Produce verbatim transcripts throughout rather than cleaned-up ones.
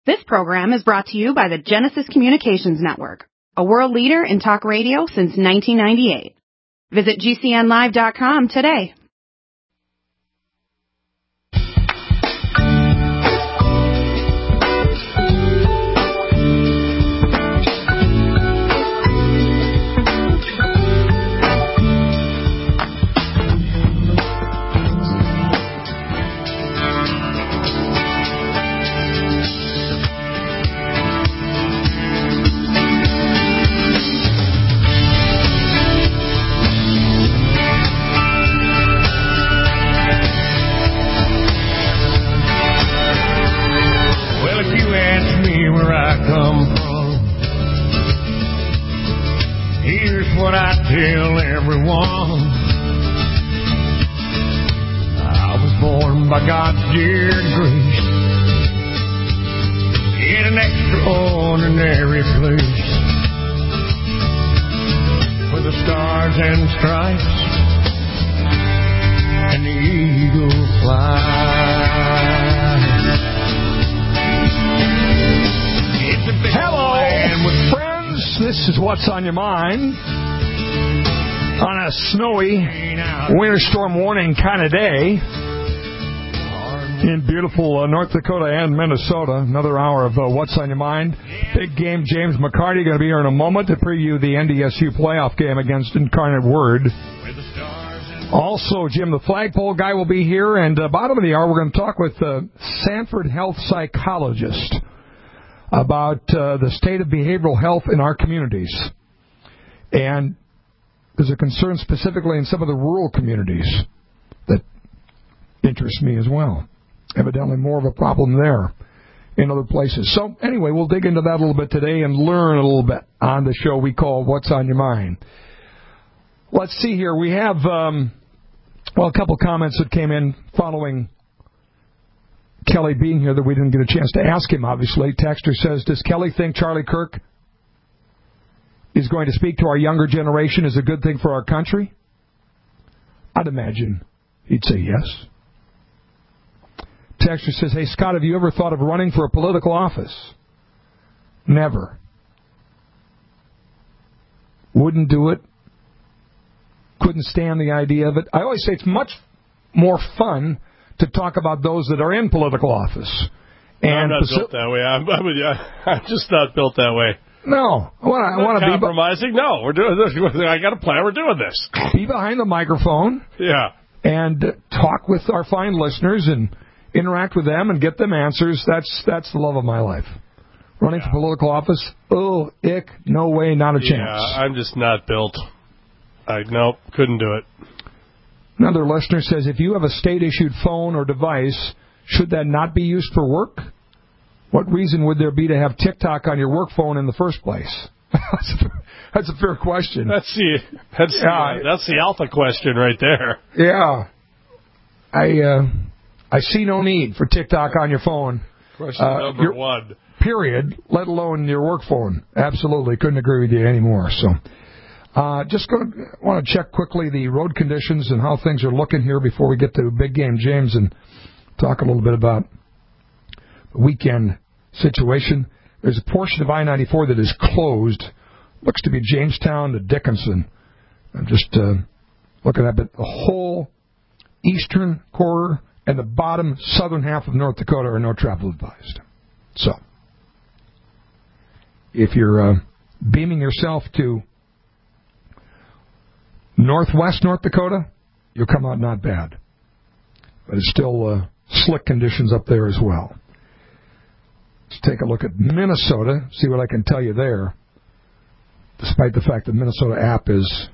This program is brought to you by the Genesis Communications Network, a world leader in talk radio since nineteen ninety-eight. Visit G C N live dot com today. What I tell everyone, I was born by God's dear grace in an extraordinary place where the stars and stripes and the eagle fly. It's a big Hello, land with friends. This is What's on Your Mind. On a snowy winter storm warning kind of day in beautiful uh, North Dakota and Minnesota. Another hour of uh, What's on Your Mind. Big game. James McCarty going to be here in a moment to preview the N D S U playoff game against Incarnate Word. Also, Jim, the flagpole guy, will be here. And uh, bottom of the hour, we're going to talk with a uh, Sanford health psychologist about uh, the state of behavioral health in our communities. And there's a concern specifically in some of the rural communities that interests me as well. Evidently more of a problem there in other places. So anyway, we'll dig into that a little bit today and learn a little bit on the show we call What's on Your Mind. Let's see here. We have, um, well, a couple comments that came in following Kelly being here that we didn't get a chance to ask him, obviously. Texter says, does Kelly think Charlie Kirk is going to speak to our younger generation is a good thing for our country? I'd imagine he'd say yes. Texter says, hey, Scott, have you ever thought of running for a political office? Never. Wouldn't do it. Couldn't stand the idea of it. I always say it's much more fun to talk about those that are in political office. And no, I'm not posi- built that way. I'm, I'm, I'm just not built that way. No, I want to. I want to be compromising. No, we're doing this. I got a plan. We're doing this. Be behind the microphone. Yeah, and talk with our fine listeners and interact with them and get them answers. That's that's the love of my life. Running yeah. for political office. Oh, ick. No way. Not a yeah, chance. I'm just not built. I nope. Couldn't do it. Another listener says, if you have a state-issued phone or device, should that not be used for work? What reason would there be to have TikTok on your work phone in the first place? That's a fair question. That's the that's yeah, the, that's the alpha question right there. Yeah, I uh, I see no need for TikTok on your phone. Question uh, number your, one. Period. Let alone your work phone. Absolutely, couldn't agree with you anymore. So, uh, just going to want to check quickly the road conditions and how things are looking here before we get to Big Game James and talk a little bit about the weekend situation. There's a portion of I ninety-four that is closed. Looks to be Jamestown to Dickinson. I'm just uh, looking at it. The whole eastern quarter and the bottom southern half of North Dakota are no travel advised. So, if you're uh, beaming yourself to northwest North Dakota, you'll come out not bad. But it's still uh, slick conditions up there as well. Let's take a look at Minnesota, see what I can tell you there, despite the fact the Minnesota app is,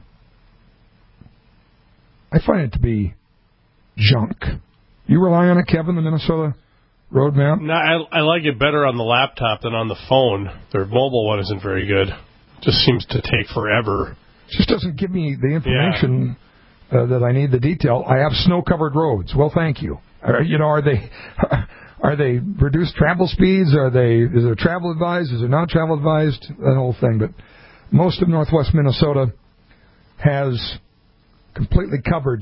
I find it to be junk. You rely on it, Kevin, the Minnesota road map? No, I, I like it better on the laptop than on the phone. Their mobile one isn't very good. Just seems to take forever. It just doesn't give me the information yeah. uh, that I need, the detail. I have snow-covered roads. Well, thank you. Uh, you know, are they... Are they reduced travel speeds? Are they? Is there travel advised? Is there not travel advised? That whole thing. But most of northwest Minnesota has completely covered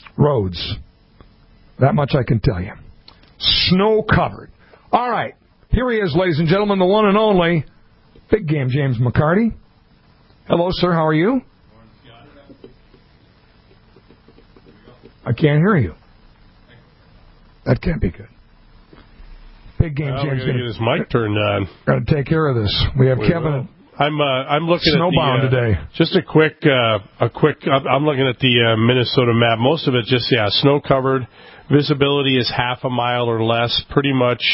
roads. That much I can tell you. Snow covered. All right. Here he is, ladies and gentlemen, the one and only Big Game James McCarty. Hello, sir. How are you? I can't hear you. That can't be good. Big Game well, James. We're going to get his mic turned on. Got to take care of this. We have we Kevin. Will. I'm uh, I'm looking snowbound at the, uh, today. Just a quick uh, a quick. I'm looking at the uh, Minnesota map. Most of it just yeah snow covered. Visibility is half a mile or less. Pretty much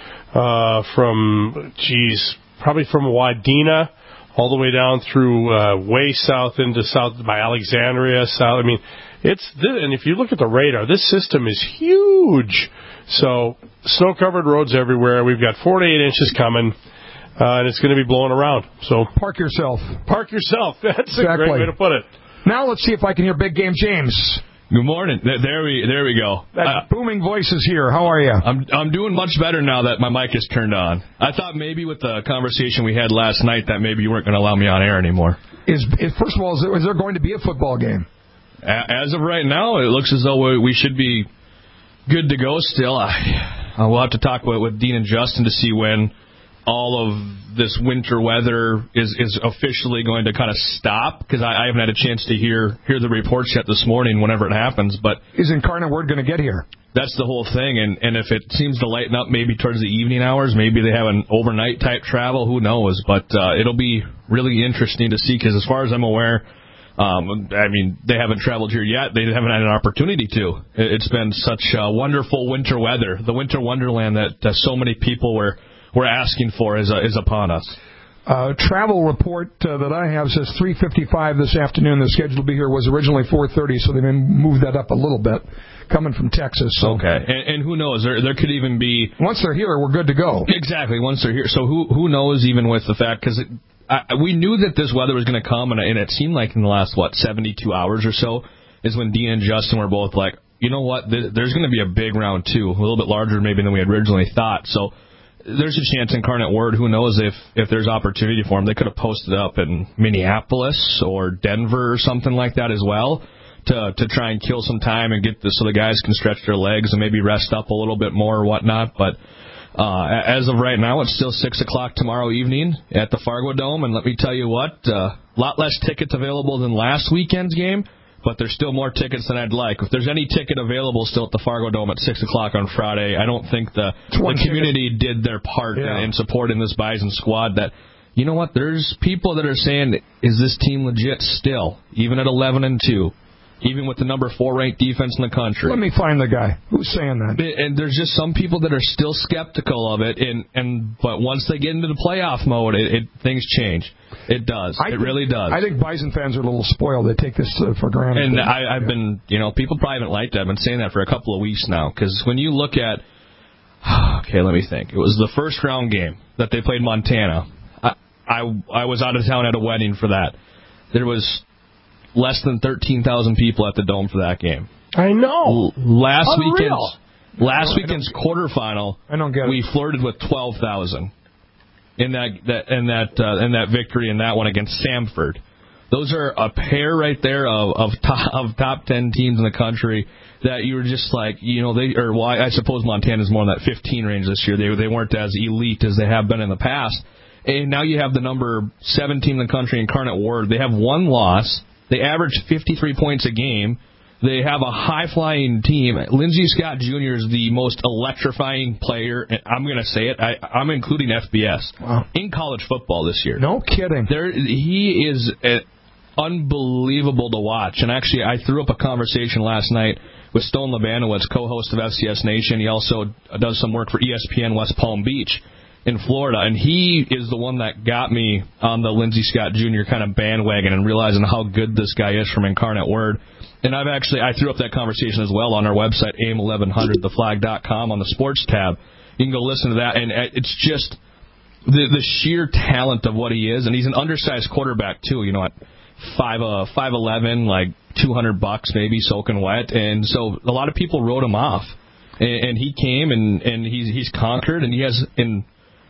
uh, from geez probably from Wadena all the way down through uh, way south into south by Alexandria. South. I mean, it's and if you look at the radar, this system is huge. So snow-covered roads everywhere. We've got four to eight inches coming, uh, and it's going to be blowing around. So park yourself. Park yourself. That's exactly. a great way to put it. Now let's see if I can hear Big Game James. Good morning. There we there we go. That uh, booming voice is here. How are you? I'm I'm doing much better now that my mic is turned on. I thought maybe with the conversation we had last night that maybe you weren't going to allow me on air anymore. Is, is first of all, is there, is there going to be a football game? As of right now, it looks as though we should be good to go still. I, we'll have to talk with, with Dean and Justin to see when all of this winter weather is, is officially going to kind of stop, because I, I haven't had a chance to hear hear the reports yet this morning whenever it happens. But is Incarnate Word going to get here? That's the whole thing, and, and if it seems to lighten up maybe towards the evening hours, maybe they have an overnight type travel, who knows. But uh, it'll be really interesting to see, because as far as I'm aware, Um, I mean, they haven't traveled here yet. They haven't had an opportunity to. It's been such uh, wonderful winter weather. The winter wonderland that uh, so many people were, were asking for is, uh, is upon us. Uh, travel report uh, that I have says three fifty-five this afternoon. The schedule to be here was originally four thirty, so they may move that up a little bit, coming from Texas. So. Okay, and, and who knows? There there could even be... Once they're here, we're good to go. Exactly, once they're here. So who who knows even with the fact, because we knew that this weather was going to come, and, and it seemed like in the last, what, seventy-two hours or so, is when Dean and Justin were both like, you know what, there's going to be a big round two, a little bit larger maybe than we had originally thought. So there's a chance Incarnate Word, who knows if, if there's opportunity for them. They could have posted up in Minneapolis or Denver or something like that as well to to try and kill some time and get this so the guys can stretch their legs and maybe rest up a little bit more or whatnot. But uh, as of right now, it's still six o'clock tomorrow evening at the Fargo Dome. And let me tell you what, a uh, lot less tickets available than last weekend's game. But there's still more tickets than I'd like. If there's any ticket available still at the Fargo Dome at six o'clock on Friday, I don't think the, the community did their part yeah. in, in supporting this Bison squad. That, you know what, there's people that are saying, is this team legit still, even at eleven and two? Even with the number four ranked defense in the country. Let me find the guy who's saying that. And there's just some people that are still skeptical of it, and, and but once they get into the playoff mode, it, it things change. It does. I it think, really does. I think Bison fans are a little spoiled. They take this uh, for granted. And I, I've yeah. been, you know, people probably haven't liked it. I've been saying that for a couple of weeks now, because when you look at, okay, let me think. It was the first round game that they played Montana. I, I, I was out of town at a wedding for that. There was less than thirteen thousand people at the Dome for that game. I know. Last Unreal. weekend's last no, weekend's quarterfinal, I don't get it. We flirted with twelve thousand in that that in that uh, in that victory in that one against Samford. Those are a pair right there of of top, of top ten teams in the country that you were just like, you know, they or well, I suppose Montana's more in that fifteen range this year. They they weren't as elite as they have been in the past. And now you have the number seventeen in the country, Incarnate Word. They have one loss. They average fifty-three points a game. They have a high-flying team. Lindsey Scott Junior is the most electrifying player, and I'm going to say it, I, I'm including F B S, wow. in college football this year. No kidding. There, he is uh, unbelievable to watch. And actually, I threw up a conversation last night with Stone Labanowitz, co-host of F C S Nation. He also does some work for E S P N West Palm Beach in Florida, and he is the one that got me on the Lindsey Scott Junior kind of bandwagon and realizing how good this guy is from Incarnate Word. And I've actually, I threw up that conversation as well on our website, A M eleven hundred the flag dot com, on the sports tab. You can go listen to that, and it's just the the sheer talent of what he is, and he's an undersized quarterback too, you know, at five uh five eleven, like two hundred bucks maybe, soaking wet, and so a lot of people wrote him off, and, and he came and and he's he's conquered, and he has in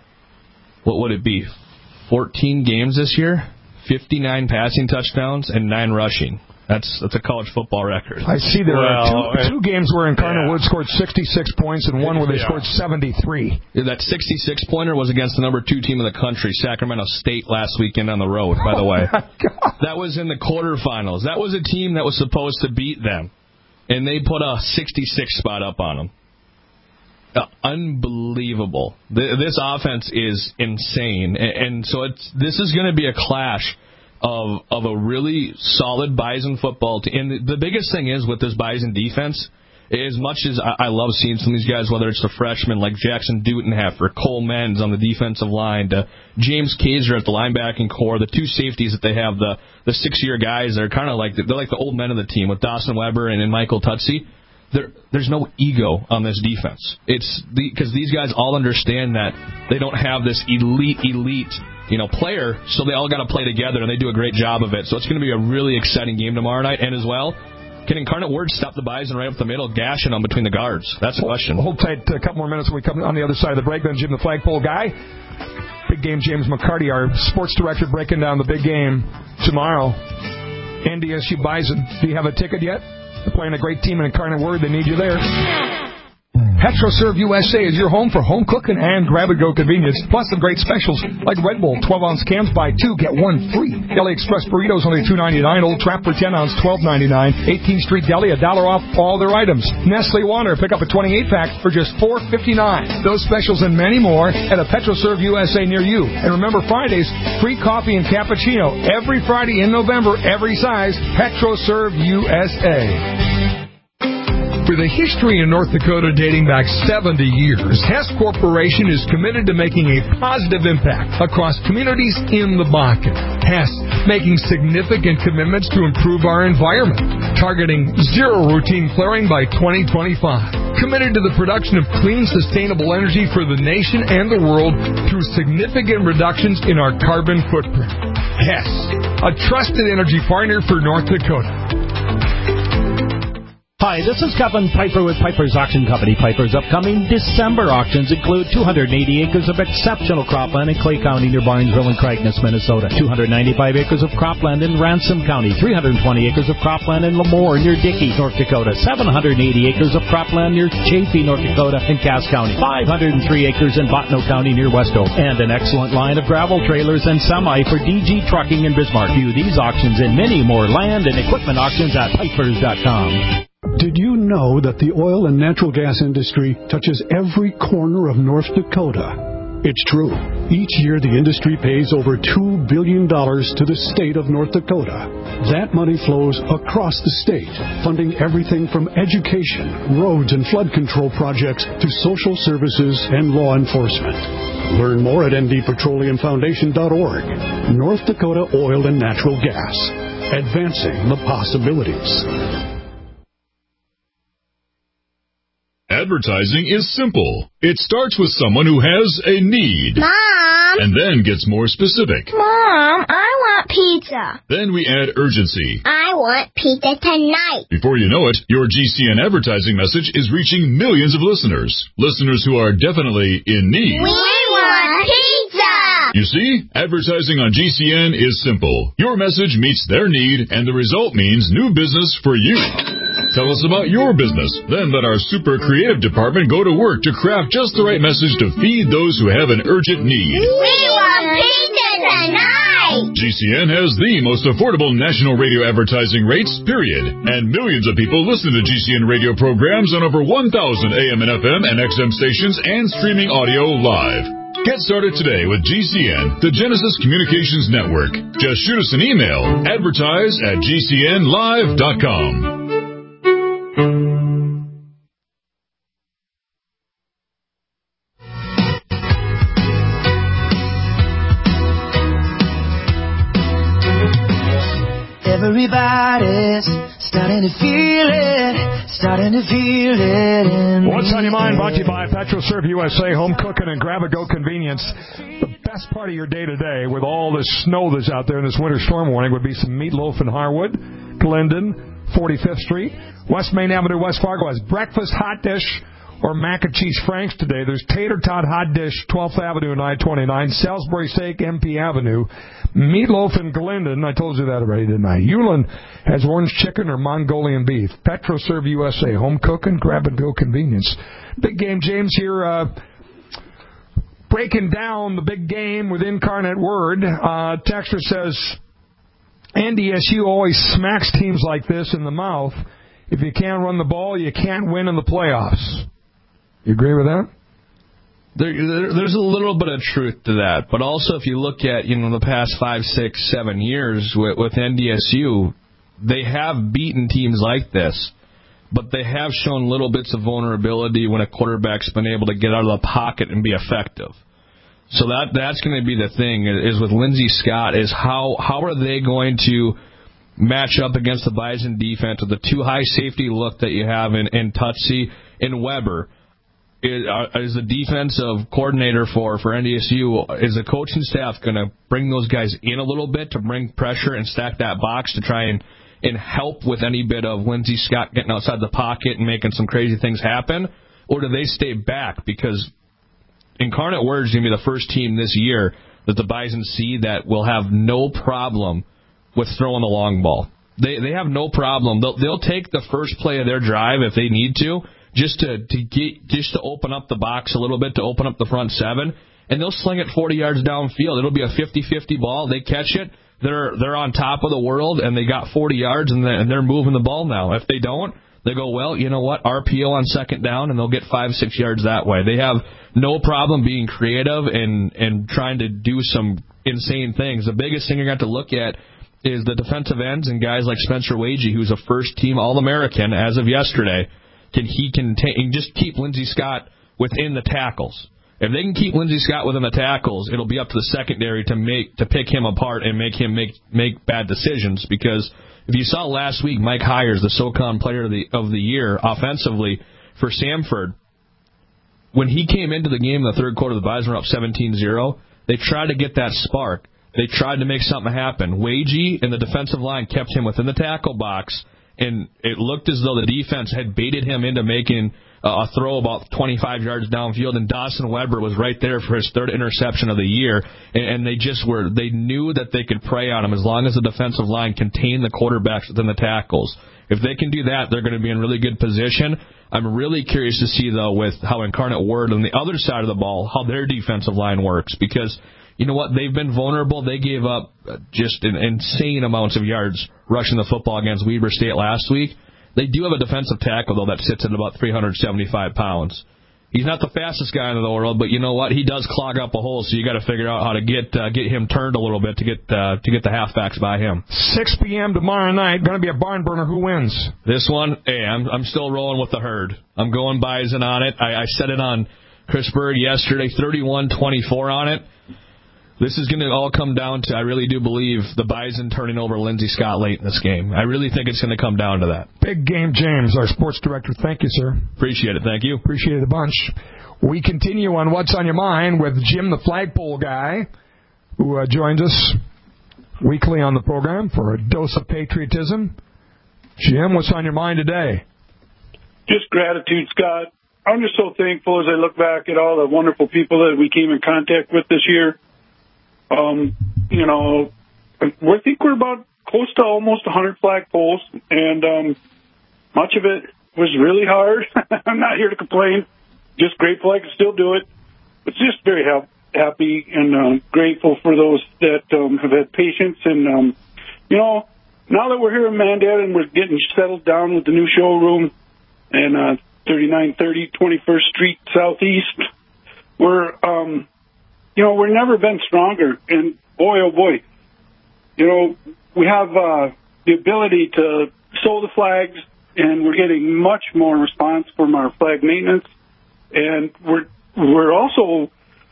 what would it be, fourteen games this year, fifty-nine passing touchdowns and nine rushing. That's that's a college football record. I see there well, are two, two games where Incarnate yeah. Wood scored sixty-six points and one where they yeah. scored seventy-three. Yeah, that sixty-six pointer was against the number two team in the country, Sacramento State, last weekend on the road, by the way. Oh my God. That was in the quarterfinals. That was a team that was supposed to beat them, and they put a sixty-six spot up on them. Uh, unbelievable. Th- this offense is insane, and, and so it's this is going to be a clash of of a really solid Bison football team. And the, the biggest thing is with this Bison defense, as much as I, I love seeing some of these guys, whether it's the freshmen like Jackson Dutenheffer, Cole Menz on the defensive line, to James Kaiser at the linebacking core, the two safeties that they have, the the six-year guys, they're kind of like they're like the old men of the team with Dawson Weber and, and Michael Tutsi. There, there's no ego on this defense. It's because the, these guys all understand that they don't have this elite, elite, you know, player, so they all got to play together, and they do a great job of it. So it's going to be a really exciting game tomorrow night, and as well, can Incarnate Word stop the Bison right up the middle, gashing them between the guards? That's the question. Hold tight a couple more minutes when we come on the other side of the break. Then Jim, the flagpole guy. Big game, James McCarty, our sports director, breaking down the big game tomorrow. N D S U Bison. Do you have a ticket yet? They're playing a great team in Incarnate Word. They need you there. PetroServe U S A is your home for home cooking and grab-and-go convenience, plus some great specials like Red Bull twelve-ounce cans, buy two, get one free. Deli Express burritos only two ninety-nine. Old Trapper ten ounce, twelve ninety-nine. eighteenth Street Deli, a dollar off all their items. Nestle Water, pick up a twenty-eight pack for just four fifty-nine. Those specials and many more at a PetroServe U S A near you. And remember, Fridays, free coffee and cappuccino every Friday in November, every size. PetroServe U S A. With a history in North Dakota dating back seventy years, Hess Corporation is committed to making a positive impact across communities in the Bakken. Hess making significant commitments to improve our environment, targeting zero routine flaring by twenty twenty-five. Committed to the production of clean, sustainable energy for the nation and the world through significant reductions in our carbon footprint. Hess, a trusted energy partner for North Dakota. Hi, this is Kevin Piper with Piper's Auction Company. Piper's upcoming December auctions include two hundred eighty acres of exceptional cropland in Clay County near Barnesville and Cragness, Minnesota. two hundred ninety-five acres of cropland in Ransom County. three hundred twenty acres of cropland in Lemoore near Dickey, North Dakota. seven hundred eighty acres of cropland near Chaffee, North Dakota and Cass County. five hundred three acres in Bottineau County near Westover. And an excellent line of gravel trailers and semi for D G Trucking in Bismarck. View these auctions and many more land and equipment auctions at pipers dot com. Did you know that the oil and natural gas industry touches every corner of North Dakota? It's true. Each year, the industry pays over two billion dollars to the state of North Dakota. That money flows across the state, funding everything from education, roads and flood control projects to social services and law enforcement. Learn more at n d petroleum foundation dot org. North Dakota Oil and Natural Gas. Advancing the possibilities. Advertising is simple. It starts with someone who has a need. Mom! And then gets more specific. Mom, I want pizza. Then we add urgency. I want pizza tonight. Before you know it, your G C N advertising message is reaching millions of listeners. Listeners who are definitely in need. We want pizza! You see, advertising on G C N is simple. Your message meets their need, and the result means new business for you. Tell us about your business. Then let our super creative department go to work to craft just the right message to feed those who have an urgent need. We want pizza tonight! G C N has the most affordable national radio advertising rates, period. And millions of people listen to G C N radio programs on over one thousand A M and F M and X M stations and streaming audio live. Get started today with G C N, the Genesis Communications Network. Just shoot us an email, advertise at g c n live dot com. Everybody's starting to feel it, starting to feel it. In What's on your mind? Brought to you by PetroServe U S A, home cooking and grab-and-go convenience. The best part of your day today, with all this snow that's out there in this winter storm warning, would be some meatloaf in Harwood, Glendon, forty-fifth Street, West Main Avenue, West Fargo has breakfast, hot dish, or mac and cheese franks today. There's Tater Tot Hot Dish, twelfth Avenue and I twenty-nine, Salisbury Steak, M P Avenue, Meatloaf in Glendon. I told you that already, didn't I? Hewlin has orange chicken or Mongolian beef. PetroServe U S A, home cooking, grab-and-go convenience. Big Game James here, uh, breaking down the big game with Incarnate Word. Uh, Texter says, N D S U always smacks teams like this in the mouth. If you can't run the ball, you can't win in the playoffs. You agree with that? There, there, there's a little bit of truth to that, but also if you look at you know the past five, six, seven years with, with N D S U, they have beaten teams like this, but they have shown little bits of vulnerability when a quarterback's been able to get out of the pocket and be effective. So that that's going to be the thing is with Lindsey Scott is how how are they going to match up against the Bison defense with the two high safety look that you have in, in Tutsi and Weber. Is, uh, is the defensive coordinator for, for N D S U, is the coaching staff going to bring those guys in a little bit to bring pressure and stack that box to try and, and help with any bit of Lindsey Scott getting outside the pocket and making some crazy things happen? Or do they stay back? Because Incarnate Word is going to be the first team this year that the Bison see that will have no problem with throwing the long ball. They they have no problem. They'll, they'll take the first play of their drive if they need to, just to, to get just to open up the box a little bit, to open up the front seven, and they'll sling it forty yards downfield. It'll be a fifty-fifty ball. They catch it. They're they're on top of the world, and they got forty yards, and they're, and they're moving the ball now. If they don't, they go, well, you know what, R P O on second down, and they'll get five, six yards that way. They have no problem being creative and, and trying to do some insane things. The biggest thing you're going to have to look at is the defensive ends and guys like Spencer Wagey, who's a first-team All-American as of yesterday. Can he can ta- just keep Lindsey Scott within the tackles? If they can keep Lindsey Scott within the tackles, it'll be up to the secondary to make to pick him apart and make him make make bad decisions. Because if you saw last week, Mike Hyers, the SoCon Player of the of the Year offensively for Samford, when he came into the game in the third quarter, the Bison were up seventeen zero. They tried to get that spark. They tried to make something happen. Wagey and the defensive line kept him within the tackle box, and it looked as though the defense had baited him into making a throw about twenty-five yards downfield, and Dawson Weber was right there for his third interception of the year, and they just were, they knew that they could prey on him as long as the defensive line contained the quarterbacks within the tackles. If they can do that, they're going to be in really good position. I'm really curious to see, though, with how Incarnate Word on the other side of the ball, how their defensive line works, because you know what? They've been vulnerable. They gave up just an insane amounts of yards rushing the football against Weber State last week. They do have a defensive tackle, though, that sits at about three hundred seventy-five pounds. He's not the fastest guy in the world, but you know what? He does clog up a hole, so you got to figure out how to get uh, get him turned a little bit to get uh, to get the halfbacks by him. six p.m. tomorrow night, going to be a barn burner. Who wins? This one, hey, I'm I'm still rolling with the herd. I'm going Bison on it. I, I said it on Chris Berg yesterday, thirty-one twenty-four on it. This is going to all come down to, I really do believe, the Bison turning over Lindsey Scott late in this game. I really think it's going to come down to that. Big Game James, our sports director. Thank you, sir. Appreciate it. Thank you. Appreciate it a bunch. We continue on What's on Your Mind with Jim, the flagpole guy, who uh, joins us weekly on the program for a dose of patriotism. Jim, what's on your mind today? Just gratitude, Scott. I'm just so thankful as I look back at all the wonderful people that we came in contact with this year. Um, you know, I think we're about close to almost one hundred flagpoles, and um, much of it was really hard. I'm not here to complain. Just grateful I can still do it. But just very ha- happy and uh, grateful for those that um, have had patience. And, um, you know, now that we're here in Mandan and we're getting settled down with the new showroom and uh, thirty-nine thirty twenty-first Street Southeast, we're... Um, You know, we've never been stronger, and boy, oh boy, you know, we have uh, the ability to sew the flags, and we're getting much more response from our flag maintenance, and we're we're also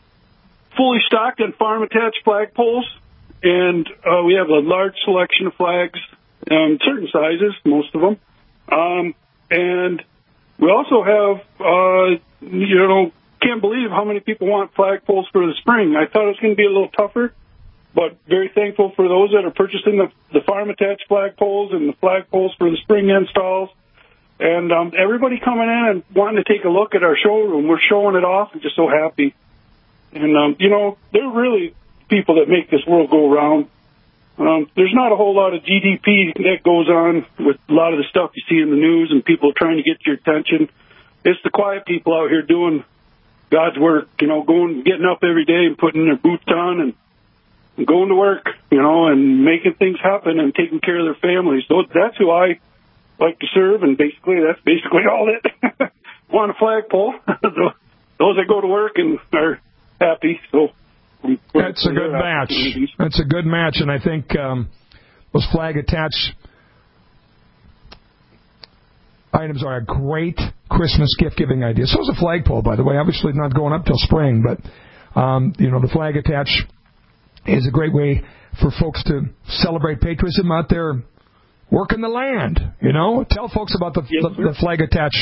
fully stocked on farm-attached flagpoles, and uh, we have a large selection of flags, um, certain sizes, most of them, um, and we also have, uh, you know, can't believe how many people want flagpoles for the spring. I thought it was going to be a little tougher, but very thankful for those that are purchasing the, the farm-attached flagpoles and the flagpoles for the spring installs. And um, everybody coming in and wanting to take a look at our showroom, we're showing it off. I'm just so happy. And, um, you know, they're really people that make this world go round. Um, there's not a whole lot of G D P that goes on with a lot of the stuff you see in the news and people trying to get your attention. It's the quiet people out here doing God's work, you know, going, getting up every day and putting their boots on and, and going to work, you know, and making things happen and taking care of their families. So that's who I like to serve, and basically that's basically all it. Want a flagpole. Those that go to work and are happy. So that's a good match. That's a good match, and I think um, those flag attach items are a great Christmas gift giving idea. So is a flagpole, by the way. Obviously not going up till spring, but um, you know, the flag attach is a great way for folks to celebrate patriotism out there working the land. You know, tell folks about the yes, the, the flag attach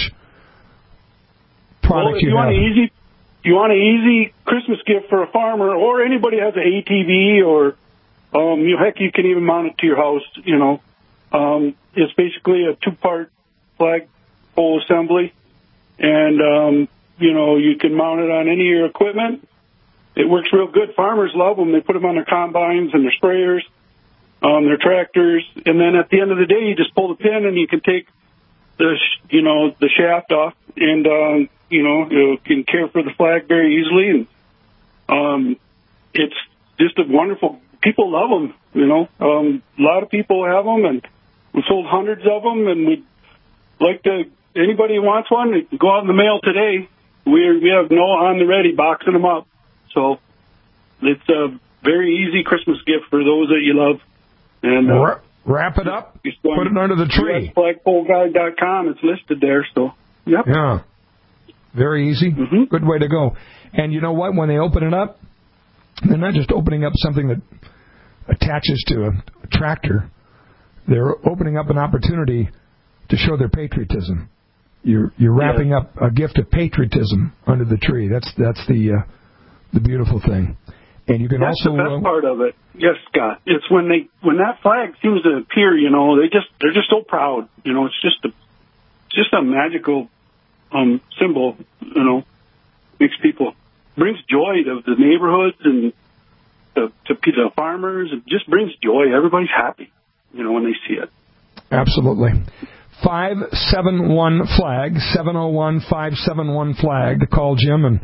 product well, if you, you have. Want an easy, you want an easy Christmas gift for a farmer or anybody has an A T V or um, you heck, you can even mount it to your house. You know, um, it's basically a two-part flagpole assembly, and um, you know, you can mount it on any of your equipment. It works real good. Farmers love them. They put them on their combines and their sprayers, um, their tractors, and then at the end of the day, you just pull the pin and you can take the, you know, the shaft off, and um, you know, you can care for the flag very easily, and um, it's just a wonderful. People love them. You know, um, a lot of people have them, and we sold hundreds of them, and we'd like to. Anybody who wants one, they can go out in the mail today. We we have no on the ready boxing them up. So it's a very easy Christmas gift for those that you love. And uh, wrap it up, put it under the tree. U S flagpole guide dot com, it's listed there. So, yep. Yeah. Very easy. Mm-hmm. Good way to go. And you know what? When they open it up, they're not just opening up something that attaches to a, a tractor. They're opening up an opportunity to show their patriotism. You're you're wrapping yes. up a gift of patriotism under the tree. That's that's the uh, the beautiful thing. And you can That's also the best uh, part of it. Yes, Scott. It's when they when that flag seems to appear. You know, they just they're just so proud. You know, it's just a it's just a magical um, symbol. You know, makes people brings joy to the neighborhoods and to, to the farmers. It just brings joy. Everybody's happy. You know, when they see it. Absolutely. five seven one flag, seven oh one, five seven one flag to call Jim and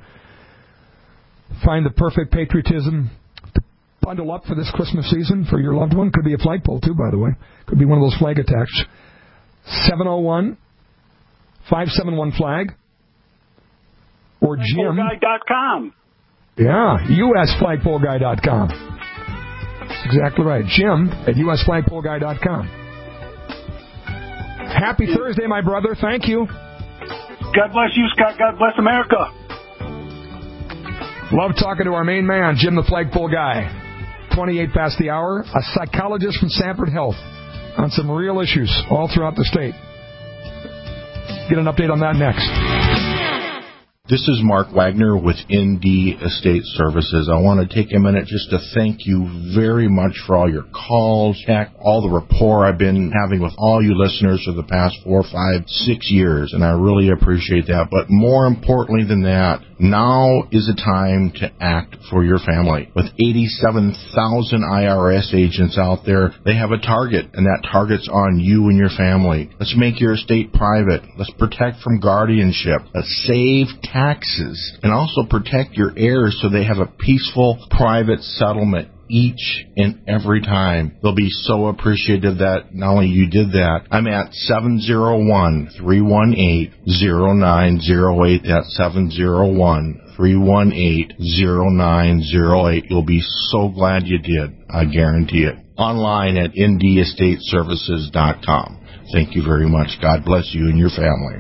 find the perfect patriotism to bundle up for this Christmas season for your loved one. Could be a flagpole, too, by the way. Could be one of those flag attacks. seven oh one, five seven one flag. Or Jim. flagpole guide dot com. Yeah, U S flagpole guide dot com. That's exactly right. Jim at U S flagpole guide dot com. Happy Thursday, my brother. Thank you. God bless you, Scott. God bless America. Love talking to our main man, Jim the Flagpole Guy. twenty-eight past the hour, a psychologist from Sanford Health on some real issues all throughout the state. Get an update on that next. This is Mark Wagner with N D Estate Services. I want to take a minute just to thank you very much for all your calls, all the rapport I've been having with all you listeners for the past four, five, six years, and I really appreciate that. But more importantly than that, now is the time to act for your family. With eighty-seven thousand I R S agents out there, they have a target, and that target's on you and your family. Let's make your estate private. Let's protect from guardianship. Let's save taxes, and also protect your heirs so they have a peaceful, private settlement each and every time. They'll be so appreciative that not only you did that. I'm at seven oh one, three one eight, oh nine oh eight. That's seven oh one, three one eight, oh nine oh eight. You'll be so glad you did. I guarantee it. Online at N D estate services dot com. Thank you very much. God bless you and your family.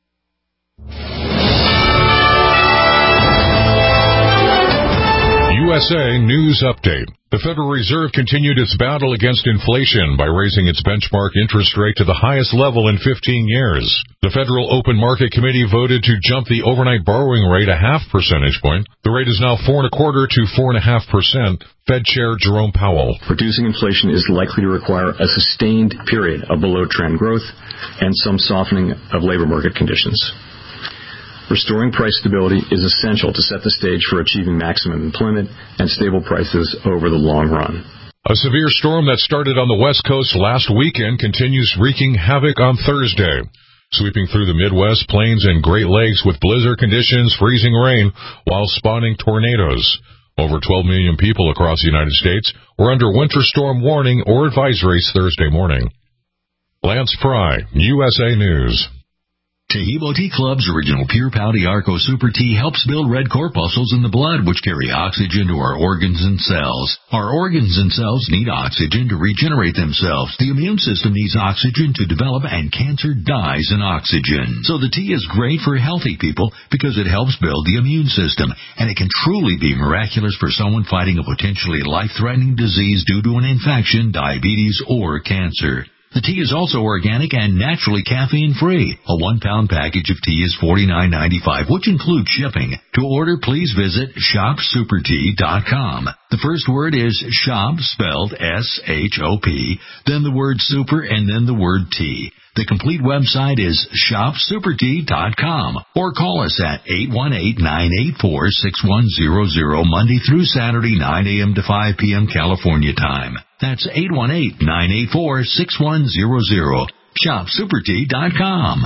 U S A News Update. The Federal Reserve continued its battle against inflation by raising its benchmark interest rate to the highest level in fifteen years. The Federal Open Market Committee voted to jump the overnight borrowing rate a half percentage point. The rate is now four and a quarter to four and a half percent. Fed Chair Jerome Powell. Reducing inflation is likely to require a sustained period of below-trend growth and some softening of labor market conditions. Restoring price stability is essential to set the stage for achieving maximum employment and stable prices over the long run. A severe storm that started on the West Coast last weekend continues wreaking havoc on Thursday, sweeping through the Midwest, Plains, and Great Lakes with blizzard conditions, freezing rain, while spawning tornadoes. Over twelve million people across the United States were under winter storm warning or advisories Thursday morning. Lance Fry, U S A News. Taheebo Tea Club's original Pure Pouty Arco Super Tea helps build red corpuscles in the blood, which carry oxygen to our organs and cells. Our organs and cells need oxygen to regenerate themselves. The immune system needs oxygen to develop, and cancer dies in oxygen. So the tea is great for healthy people because it helps build the immune system, and it can truly be miraculous for someone fighting a potentially life-threatening disease due to an infection, diabetes, or cancer. The tea is also organic and naturally caffeine-free. A one-pound package of tea is forty-nine ninety-five, which includes shipping. To order, please visit shop super tea dot com. The first word is shop, spelled S H O P, then the word super, and then the word tea. The complete website is shop super tea dot com, or call us at eight one eight, nine eight four, six one zero zero, Monday through Saturday, nine a.m. to five p.m. California time. That's eight one eight, nine eight four, six one zero zero. shop super tea dot com.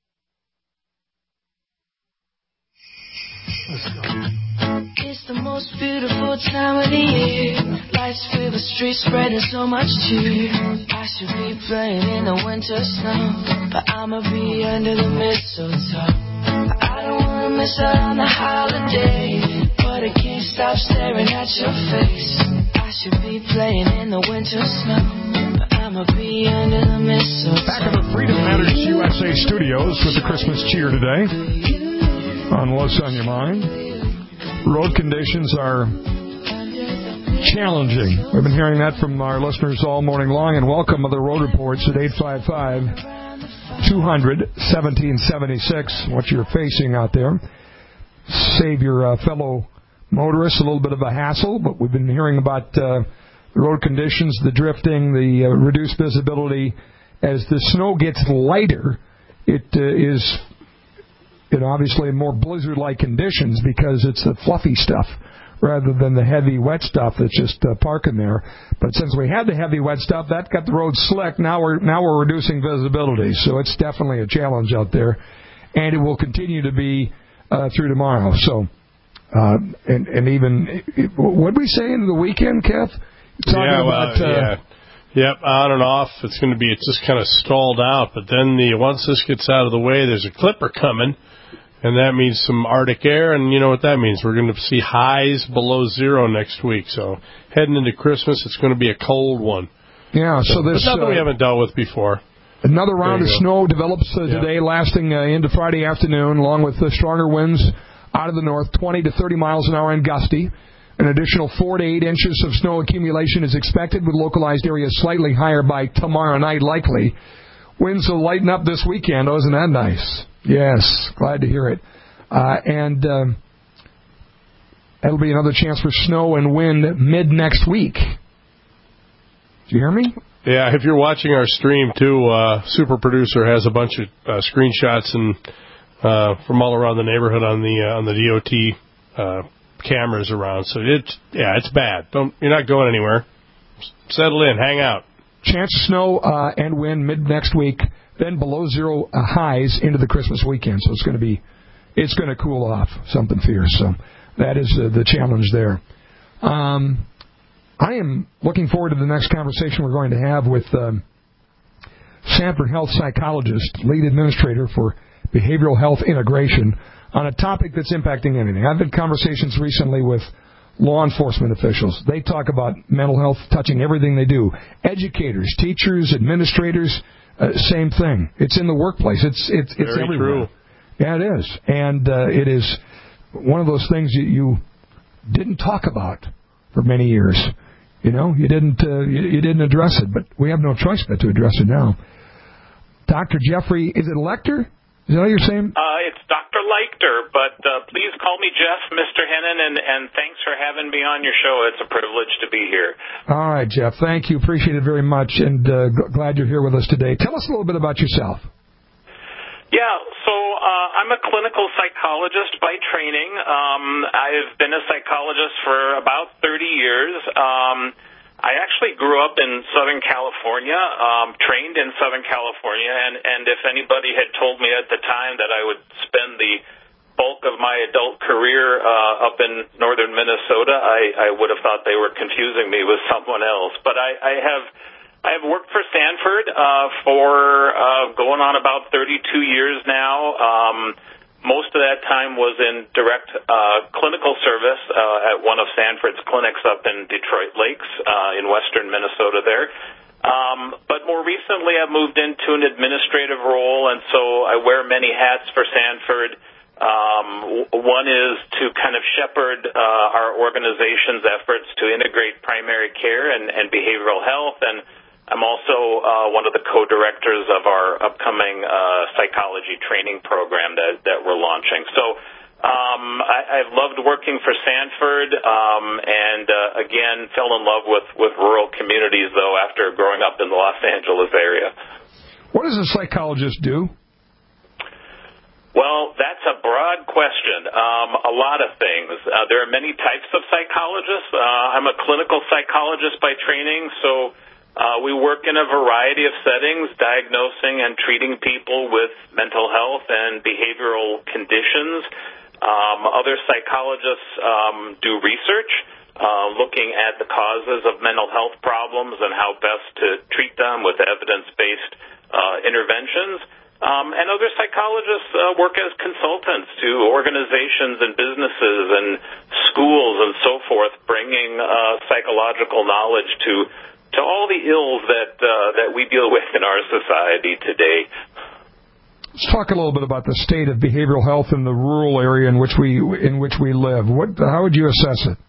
It's the most beautiful time of the year. Lights fill the streets, spreading so much cheer. I should be playing in the winter snow, but I'ma be under the mistletoe. I don't wanna miss out on the holiday, but I can't stop staring at your face. I should be playing in the winter snow, but I'ma be under the mistletoe. Back in the Freedom Matters U S A studios with the Christmas cheer today on What's on Your Mind. Road conditions are challenging. We've been hearing that from our listeners all morning long, and welcome to the road reports at eight five five, two hundred, seventeen seventy-six, what you're facing out there. Save your uh, fellow motorists a little bit of a hassle, but we've been hearing about uh, the road conditions, the drifting, the uh, reduced visibility. As the snow gets lighter, it uh, is in obviously more blizzard-like conditions because it's the fluffy stuff rather than the heavy wet stuff that's just uh, parking there. But since we had the heavy wet stuff, that got the road slick. Now we're now we're reducing visibility, so it's definitely a challenge out there, and it will continue to be uh, through tomorrow. So, uh, and and even what did we say into the weekend, Kev? Talking yeah, well, about, uh, yeah. Yep, on and off. It's going to be, it's just kind of stalled out. But then the once this gets out of the way, there's a clipper coming, and that means some Arctic air, and you know what that means. We're going to see highs below zero next week. So heading into Christmas, it's going to be a cold one. Yeah, so, so this... But nothing uh, we haven't dealt with before. Another round of go. snow develops uh, yeah. today, lasting uh, into Friday afternoon, along with the stronger winds out of the north, twenty to thirty miles an hour and gusty. An additional four to eight inches of snow accumulation is expected, with localized areas slightly higher by tomorrow night, likely. Winds will lighten up this weekend. Oh, isn't that nice? Yes, glad to hear it. Uh, and um, that'll be another chance for snow and wind mid-next week. Do you hear me? Yeah, if you're watching our stream, too, uh, Super Producer has a bunch of uh, screenshots and uh, from all around the neighborhood on the uh, on the D O T uh cameras around, so it's yeah, it's bad. Don't you're not going anywhere. Settle in, hang out. Chance of snow uh, and wind mid next week, then below zero uh, highs into the Christmas weekend. So it's going to be, it's going to cool off something fierce. So that is uh, the challenge there. Um, I am looking forward to the next conversation we're going to have with um, Sanford Health psychologist, lead administrator for behavioral health integration, on a topic that's impacting anything. I've had conversations recently with law enforcement officials. They talk about mental health touching everything they do. Educators, teachers, administrators, uh, same thing. It's in the workplace. It's it's it's Very everywhere. True. Yeah, it is. And uh, it is one of those things that you didn't talk about for many years. You know, you didn't uh, you, you didn't address it, but we have no choice but to address it now. Doctor Jeffrey, is it Lecter? Is that what you're saying? Uh, it's Doctor Leichter, but uh, please call me Jeff, Mister Hennon, and, and thanks for having me on your show. It's a privilege to be here. All right, Jeff. Thank you. Appreciate it very much, and uh, g- glad you're here with us today. Tell us a little bit about yourself. Yeah, so uh, I'm a clinical psychologist by training. Um, I've been a psychologist for about thirty years. Um, I actually grew up in Southern California, um, trained in Southern California, and, and if anybody had told me at the time that I would spend the bulk of my adult career uh, up in northern Minnesota, I, I would have thought they were confusing me with someone else. But I, I have I have worked for Sanford uh, for uh, going on about thirty-two years now. Um, Most of that time was in direct uh, clinical service uh, at one of Sanford's clinics up in Detroit Lakes uh, in western Minnesota there. Um, but more recently, I've moved into an administrative role, and so I wear many hats for Sanford. Um, one is to kind of shepherd uh, our organization's efforts to integrate primary care and, and behavioral health, and I'm also uh, one of the co-directors of our upcoming uh, psychology training program that, that we're launching. So um, I, I've loved working for Sanford, um, and uh, again, fell in love with, with rural communities, though, after growing up in the Los Angeles area. What does a psychologist do? Well, that's a broad question. Um, a lot of things. Uh, there are many types of psychologists. Uh, I'm a clinical psychologist by training, so Uh, we work in a variety of settings, diagnosing and treating people with mental health and behavioral conditions. Um, other psychologists um, do research, uh, looking at the causes of mental health problems and how best to treat them with evidence-based uh, interventions. Um, and other psychologists uh, work as consultants to organizations and businesses and schools and so forth, bringing uh, psychological knowledge to to all the ills that uh, that we deal with in our society today. Let's talk a little bit about the state of behavioral health in the rural area in which we in which we live. What, how would you assess it?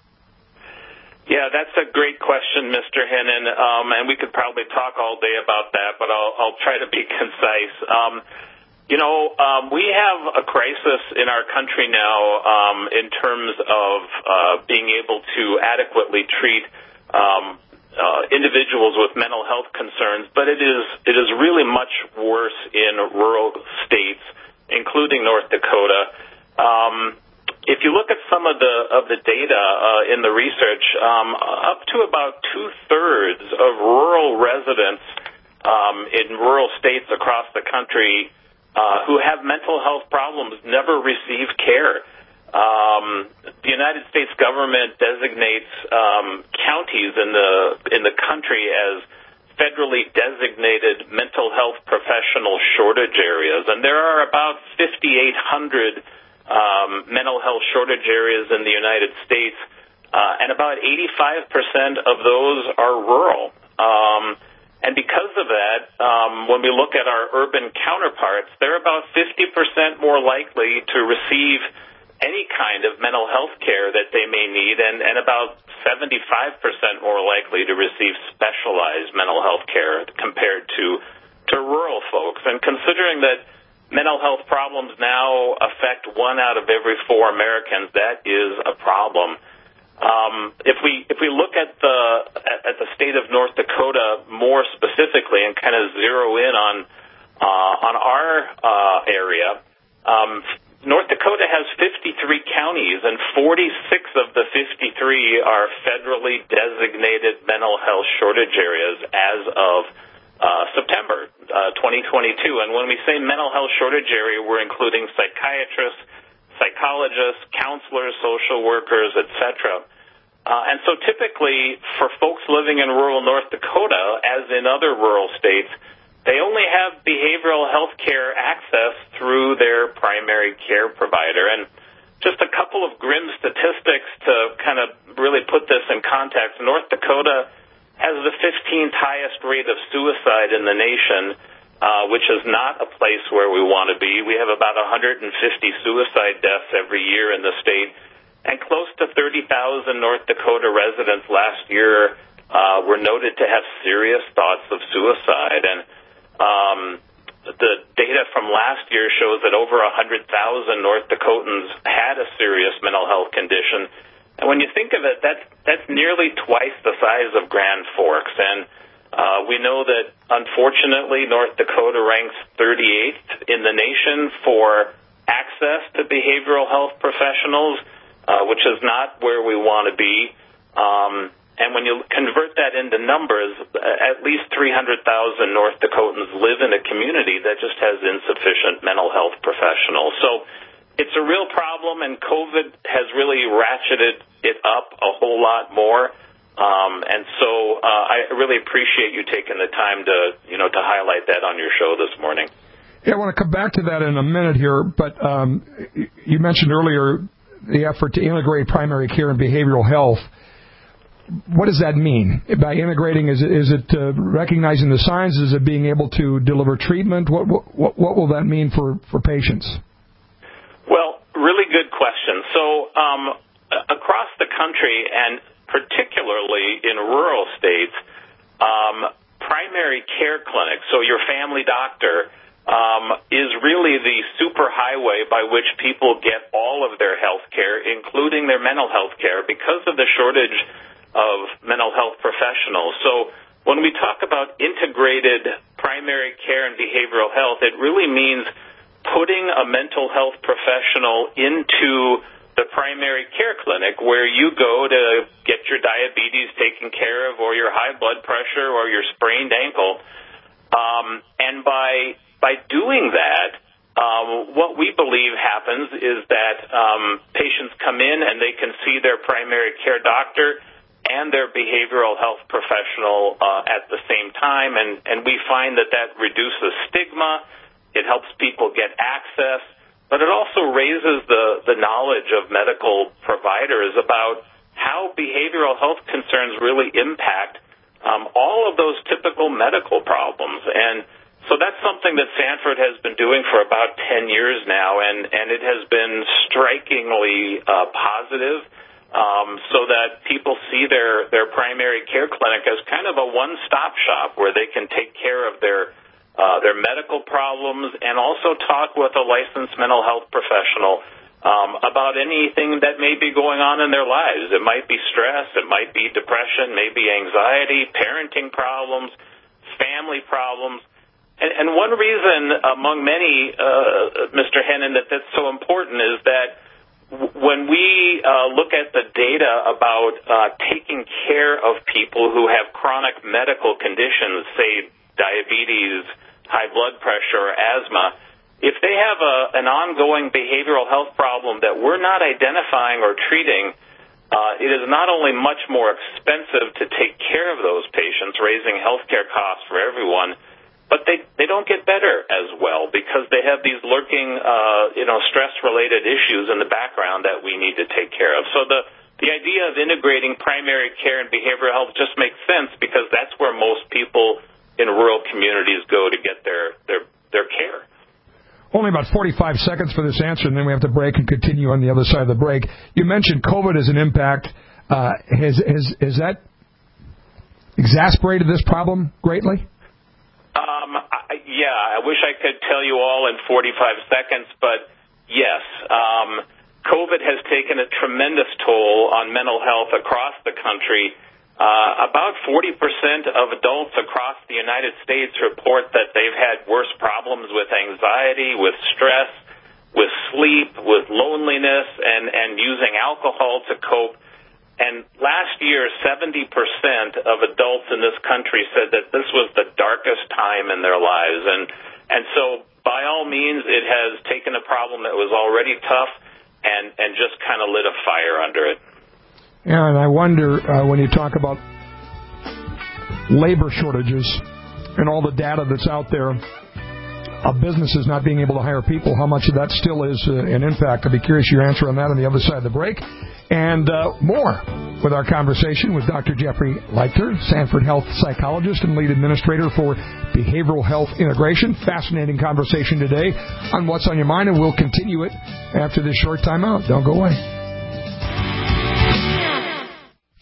Yeah, that's a great question, Mister Hennon, um, and we could probably talk all day about that, but I'll, I'll try to be concise. Um, you know, um, we have a crisis in our country now um, in terms of uh, being able to adequately treat um Uh, individuals with mental health concerns, but it is it is really much worse in rural states, including North Dakota. Um, if you look at some of the of the data uh, in the research, um, up to about two thirds of rural residents um, in rural states across the country uh, who have mental health problems never receive care. Um, the United States government designates um, counties in the in the country as federally designated mental health professional shortage areas, and there are about fifty-eight hundred um, mental health shortage areas in the United States, uh, and about eighty-five percent of those are rural. Um, and because of that, um, when we look at our urban counterparts, they're about fifty percent more likely to receive any kind of mental health care that they may need, and, and about seventy-five percent more likely to receive specialized mental health care compared to, to rural folks. And considering that mental health problems now affect one out of every four Americans, that is a problem. Um, if we if we look at the at the state of North Dakota more specifically and kind of zero in on uh, on our uh, area, um, North Dakota has fifty-three counties, and forty-six of the fifty-three are federally designated mental health shortage areas as of uh, September uh, twenty twenty-two. And when we say mental health shortage area, we're including psychiatrists, psychologists, counselors, social workers, et cetera. Uh, and so typically for folks living in rural North Dakota, as in other rural states, they only have behavioral health care access through their primary care provider. And just a couple of grim statistics to kind of really put this in context. North Dakota has the fifteenth highest rate of suicide in the nation, uh, which is not a place where we want to be. We have about one hundred fifty suicide deaths every year in the state. and close to thirty thousand North Dakota residents last year uh, were noted to have serious thoughts of suicide. And um, the data from last year shows that over one hundred thousand North Dakotans had a serious mental health condition. And when you think of it, that's, that's nearly twice the size of Grand Forks. And uh, we know that, unfortunately, North Dakota ranks thirty-eighth in the nation for access to behavioral health professionals, uh, which is not where we want to be. Um, and when you convert that into numbers, at least three hundred thousand North Dakotans live in a community that just has insufficient mental health professionals. So it's a real problem, and COVID has really ratcheted it up a whole lot more. Um, and so uh, I really appreciate you taking the time to, you know, to highlight that on your show this morning. Yeah, I want to come back to that in a minute here, but um, you mentioned earlier the effort to integrate primary care and behavioral health. What does that mean? By integrating, is it, is it uh, recognizing the signs? Is it being able to deliver treatment? What, what, what will that mean for, for patients? Well, really good question. So um, across the country, and particularly in rural states, um, primary care clinics, so your family doctor, um, is really the superhighway by which people get all of their health care, including their mental health care, because of the shortage of mental health professionals. So when we talk about integrated primary care and behavioral health, it really means putting a mental health professional into the primary care clinic where you go to get your diabetes taken care of, or your high blood pressure, or your sprained ankle. Um, and by by doing that, um, what we believe happens is that um, patients come in and they can see their primary care doctor and their behavioral health professional uh, at the same time, and, and we find that that reduces stigma. It helps people get access, but it also raises the, the knowledge of medical providers about how behavioral health concerns really impact um, all of those typical medical problems. And so that's something that Sanford has been doing for about ten years now, and, and it has been strikingly uh, positive, um, so that people see their, their primary care clinic as kind of a one-stop shop where they can take care of their Uh, their medical problems, and also talk with a licensed mental health professional um, about anything that may be going on in their lives. It might be stress, it might be depression, maybe anxiety, parenting problems, family problems. And, and one reason among many, uh, Mister Hennon, that that's so important is that w- when we uh, look at the data about uh, taking care of people who have chronic medical conditions, say diabetes, high blood pressure, or asthma, if they have a, an ongoing behavioral health problem that we're not identifying or treating, uh, it is not only much more expensive to take care of those patients, raising health care costs for everyone, but they, they don't get better as well because they have these lurking, uh, you know, stress-related issues in the background that we need to take care of. So the, the idea of integrating primary care and behavioral health just makes sense because that's where most people in rural communities go to get their, their, their care. Only about forty-five seconds for this answer, and then we have to break and continue on the other side of the break. You mentioned COVID as an impact. Uh, has, has, has that exasperated this problem greatly? Um, I, yeah, I wish I could tell you all in forty-five seconds, but yes. Um, COVID has taken a tremendous toll on mental health across the country. Uh, about forty percent of adults across the United States report that they've had worse problems with anxiety, with stress, with sleep, with loneliness, and, and using alcohol to cope. And last year, seventy percent of adults in this country said that this was the darkest time in their lives. And, and so, by all means, it has taken a problem that was already tough and, and just kind of lit a fire under it. Aaron, I wonder uh, when you talk about labor shortages and all the data that's out there of businesses not being able to hire people, how much of that still is uh, an impact? I'd be curious your answer on that on the other side of the break. And uh, more with our conversation with Doctor Jeffrey Leichter, Sanford Health psychologist and lead administrator for behavioral health integration. Fascinating conversation today on What's on Your Mind, and we'll continue it after this short time out. Don't go away.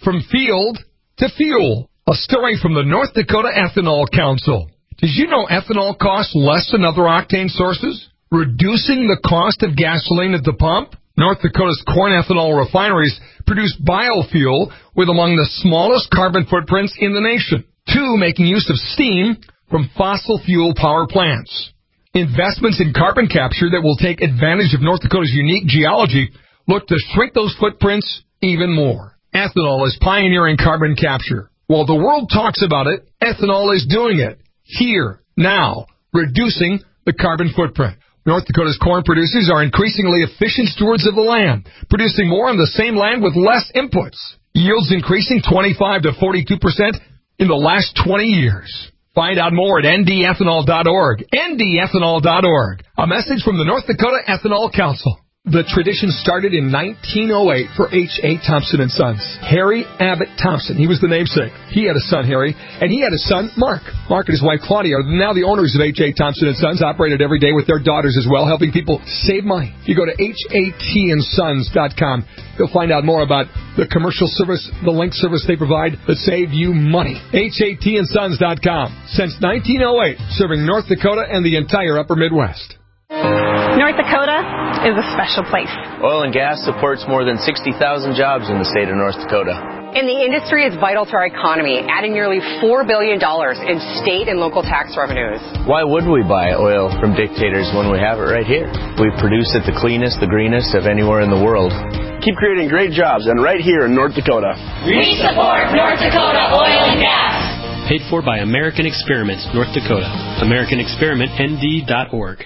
From field to fuel. A story from the North Dakota Ethanol Council. Did you know ethanol costs less than other octane sources? Reducing the cost of gasoline at the pump? North Dakota's corn ethanol refineries produce biofuel with among the smallest carbon footprints in the nation. Two, making use of steam from fossil fuel power plants. Investments in carbon capture that will take advantage of North Dakota's unique geology look to shrink those footprints even more. Ethanol is pioneering carbon capture. While the world talks about it, ethanol is doing it. Here, now, reducing the carbon footprint. North Dakota's corn producers are increasingly efficient stewards of the land, producing more on the same land with less inputs. Yields increasing twenty-five to forty-two percent in the last twenty years. Find out more at N D ethanol dot org. N D ethanol dot org. A message from the North Dakota Ethanol Council. The tradition started in nineteen oh eight for H A. Thompson and Sons. Harry Abbott Thompson, he was the namesake. He had a son, Harry, and he had a son, Mark. Mark and his wife, Claudia, are now the owners of H A. Thompson and Sons, operated every day with their daughters as well, helping people save money. If you go to H A T and sons dot com, you'll find out more about the commercial service, the link service they provide that save you money. H A T and sons dot com. Since nineteen oh eight, serving North Dakota and the entire upper Midwest. North Dakota is a special place. Oil and gas supports more than sixty thousand jobs in the state of North Dakota. And the industry is vital to our economy, adding nearly four billion dollars in state and local tax revenues. Why would we buy oil from dictators when we have it right here? We produce it the cleanest, the greenest of anywhere in the world. Keep creating great jobs, and right here in North Dakota. We support North Dakota Oil and Gas. Paid for by American Experiment, North Dakota. American Experiment N D dot org.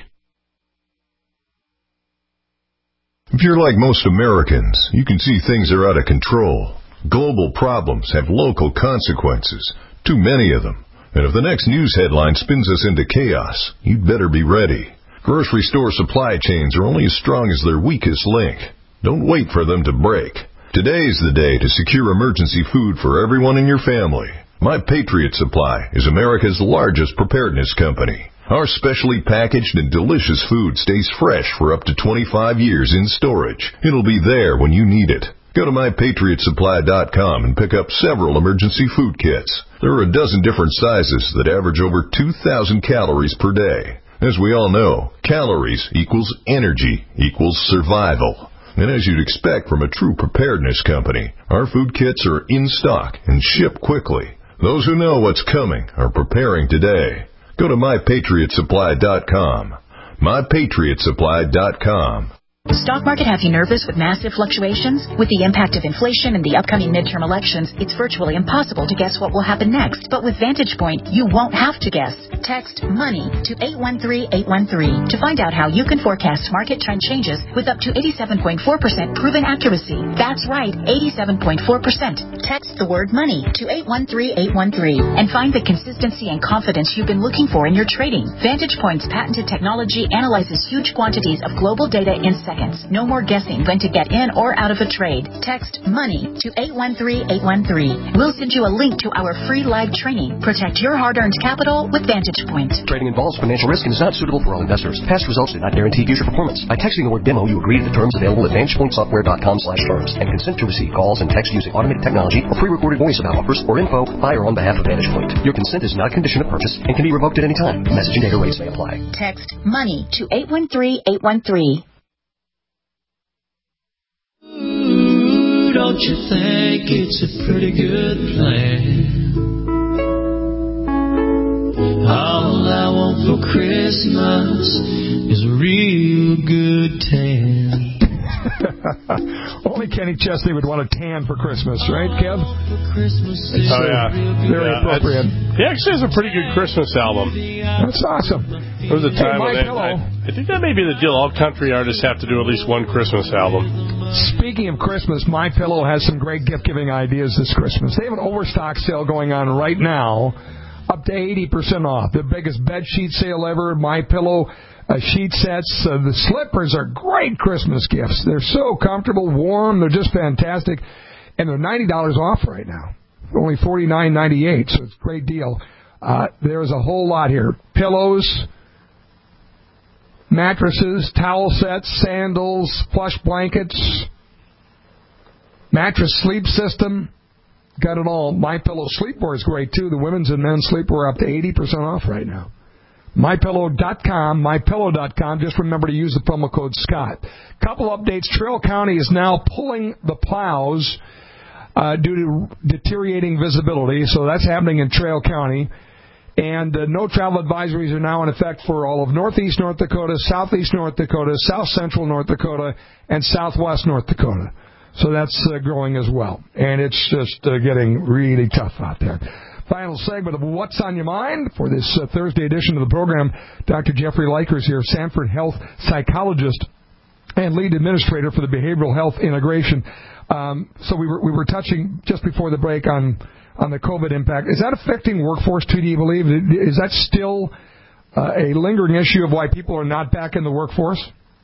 If you're like most Americans, you can see things are out of control. Global problems have local consequences, too many of them. And if the next news headline spins us into chaos, you'd better be ready. Grocery store supply chains are only as strong as their weakest link. Don't wait for them to break. Today's the day to secure emergency food for everyone in your family. My Patriot Supply is America's largest preparedness company. Our specially packaged and delicious food stays fresh for up to twenty-five years in storage. It'll be there when you need it. Go to my patriot supply dot com and pick up several emergency food kits. There are a dozen different sizes that average over two thousand calories per day. As we all know, calories equals energy equals survival. And as you'd expect from a true preparedness company, our food kits are in stock and ship quickly. Those who know what's coming are preparing today. Go to my patriot supply dot com. my patriot supply dot com. Stock market have you nervous with massive fluctuations? With the impact of inflation and the upcoming midterm elections, it's virtually impossible to guess what will happen next. But with Vantage Point, you won't have to guess. Text MONEY to eight one three eight one three to find out how you can forecast market trend changes with up to eighty-seven point four percent proven accuracy. That's right, eighty-seven point four percent. Text the word MONEY to eight one three eight one three and find the consistency and confidence you've been looking for in your trading. Vantage Point's patented technology analyzes huge quantities of global data in seconds. No more guessing when to get in or out of a trade. Text MONEY to eight one three eight one three. We'll send you a link to our free live training. Protect your hard-earned capital with Vantage Point. Trading involves financial risk and is not suitable for all investors. Past results do not guarantee future performance. By texting the word demo, you agree to the terms available at vantage point software dot com slash terms and consent to receive calls and text using automated technology or pre-recorded voice about offers or info by or on behalf of Vantage Point. Your consent is not a condition of purchase and can be revoked at any time. Message and data rates may apply. Text MONEY to eight one three eight one three. Ooh, don't you think it's a pretty good plan? All I want for Christmas is a real good tan. Only Kenny Chesney would want a tan for Christmas, right, Kev? Oh, yeah. Very yeah, appropriate. He actually has a pretty good Christmas album. That's awesome. There was a time hey, when they, I, I think that may be the deal. All country artists have to do at least one Christmas album. Speaking of Christmas, My Pillow has some great gift-giving ideas this Christmas. They have an overstock sale going on right now, up to eighty percent off. The biggest bed sheet sale ever. My Pillow uh, sheet sets. Uh, the slippers are great Christmas gifts. They're so comfortable, warm. They're just fantastic. And they're ninety dollars off right now. Only forty-nine ninety-eight, so it's a great deal. Uh, there's a whole lot here. Pillows, mattresses, towel sets, sandals, plush blankets, mattress sleep system, got it all. MyPillow Sleepwear is great, too. The women's and men's sleepwear are up to eighty percent off right now. my pillow dot com, my pillow dot com. Just remember to use the promo code Scott. Couple updates. Traill County is now pulling the plows uh, due to deteriorating visibility, so that's happening in Traill County. And uh, no travel advisories are now in effect for all of northeast North Dakota, southeast North Dakota, south central North Dakota, and southwest North Dakota. So that's uh, growing as well. And it's just uh, getting really tough out there. Final segment of What's on Your Mind for this uh, Thursday edition of the program. Doctor Jeffrey Likers here, Sanford Health psychologist and lead administrator for the Behavioral Health Integration. Um, so we were we were touching just before the break on on the COVID impact. Is that affecting workforce too, do you believe? Is that still uh, a lingering issue of why people are not back in the workforce?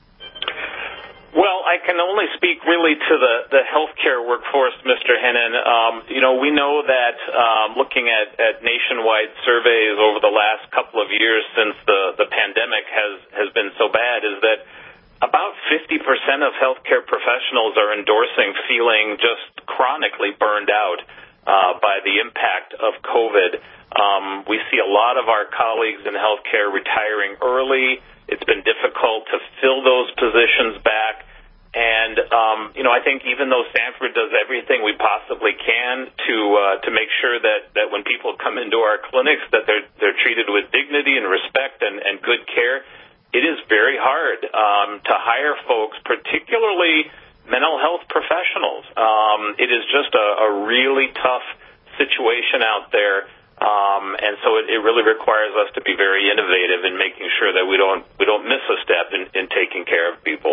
Well, I can only speak really to the, the healthcare workforce, Mister Hennon. Um, you know, we know that um, looking at, at nationwide surveys over the last couple of years since the, the pandemic has, has been so bad is that about fifty percent of healthcare professionals are endorsing feeling just chronically burned out uh, by the impact of COVID. Um, we see a lot of our colleagues in healthcare retiring early. It's been difficult to fill those positions back. And, um, you know, I think even though Sanford does everything we possibly can to uh, to make sure that, that when people come into our clinics that they're they're treated with dignity and respect and, and good care, it is very hard um, to hire folks, particularly mental health professionals. Um, it is just a, a really tough situation out there. Um, and so it, it really requires us to be very innovative in making sure that we don't we don't miss a step in, in taking care of people.